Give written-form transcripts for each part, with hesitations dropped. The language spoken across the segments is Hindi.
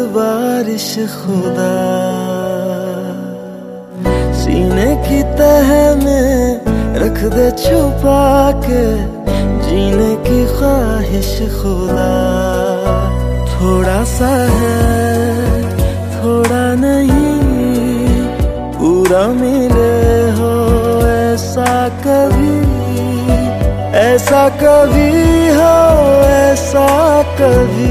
बारिश खुदा, सीने की तह में रख दे छुपा के जीने की ख्वाहिश खुदा। थोड़ा सा है थोड़ा नहीं, पूरा मिले हो ऐसा कभी, ऐसा कभी हो ऐसा कभी।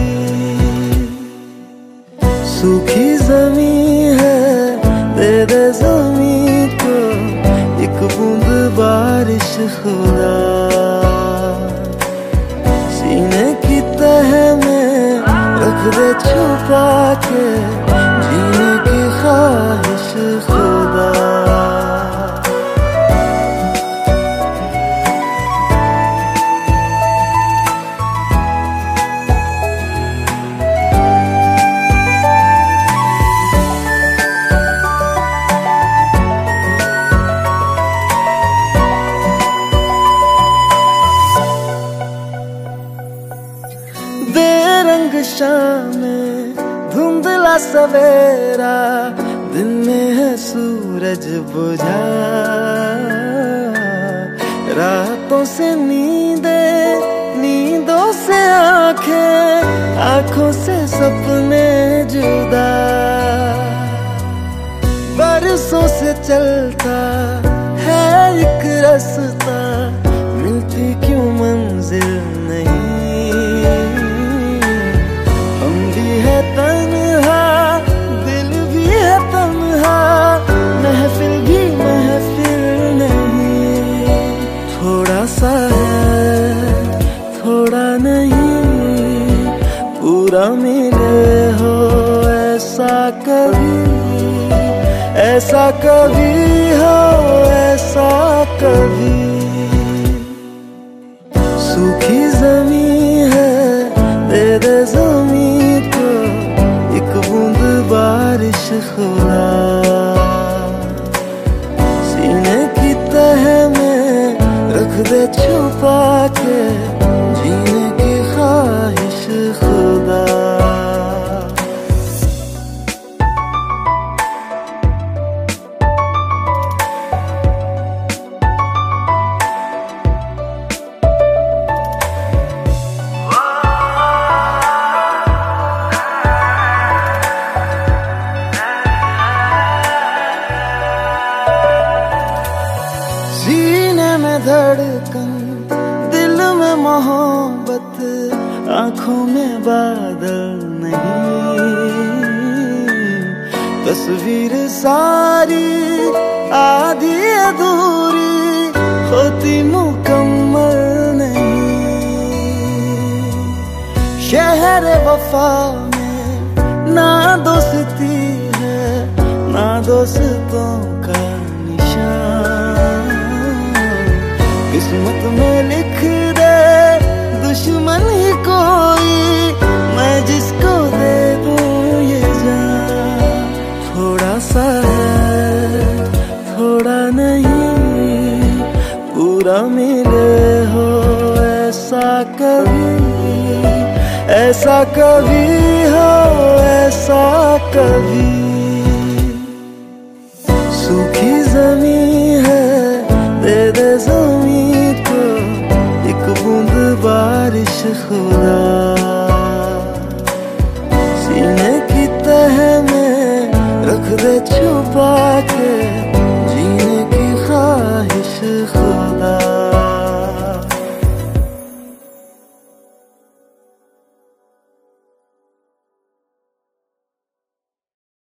सूखी जमीन है दे दे जमीन को एक बूंद बारिश खुदा, सीने की तह में रख दे छुपा के जीने की ख्वाहिश खुदा। बेरंग शाम में धुंधला सवेरा, दिन में है सूरज बुझा, रातों से नींदे नींदों से आंखें, आंखों से सपने जुदा। बरसों से चलता है एक रास्ता, मिलती क्यों मंजिल नहीं। तन्हा दिल भी है तन्हा, महफिल भी महफिल नहीं। थोड़ा सा है थोड़ा नहीं, पूरा मिले हो ऐसा कभी, ऐसा कभी हो ऐसा कभी। सूखी जमीन है दे दे जमीन को एक बूंद बारिश खुदा, सीने की तह में रख दे छुपा के जीने की ख्वाहिश खुदा। सीने में धड़कन दिल में मोहब्बत, आंखों में बादल नहीं। तस्वीर सारी आधी अधूरी होती मुकम्मल नहीं। शहर वफा में ना दोस्ती है ना दोस्तों का निशान, किस्मत में लिख दे दुश्मन ही कोई, मैं जिसको दे दूं ये जान। थोड़ा सा है थोड़ा नहीं, पूरा मिले हो ऐसा कभी, ऐसा कभी हो ऐसा कभी। सूखी जमीन है दे दे जमीन को एक बूंद बारिश खुदा, सीने की तह में रख दे छुपा के